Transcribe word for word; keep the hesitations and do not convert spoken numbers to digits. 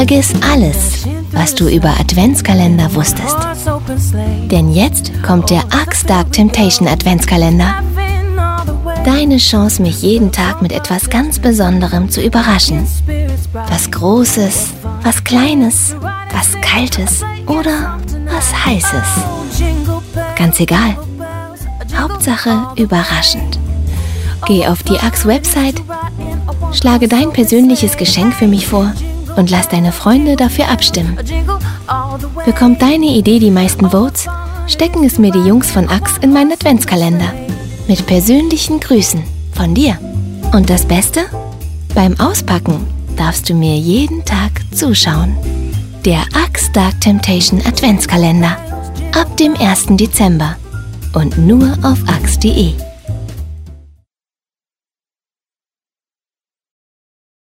Vergiss alles, was du über Adventskalender wusstest. Denn jetzt kommt der Axe Dark Temptation Adventskalender. Deine Chance, mich jeden Tag mit etwas ganz Besonderem zu überraschen. Was Großes, was Kleines, was Kaltes oder was Heißes. Ganz egal. Hauptsache überraschend. Geh auf die Axe-Website, schlage dein persönliches Geschenk für mich vor und lass deine Freunde dafür abstimmen. Bekommt deine Idee die meisten Votes, stecken es mir die Jungs von Axe in meinen Adventskalender. Mit persönlichen Grüßen von dir. Und das Beste? Beim Auspacken darfst du mir jeden Tag zuschauen. Der Axe Dark Temptation Adventskalender. Ab dem ersten Dezember. Und nur auf axe punkt de.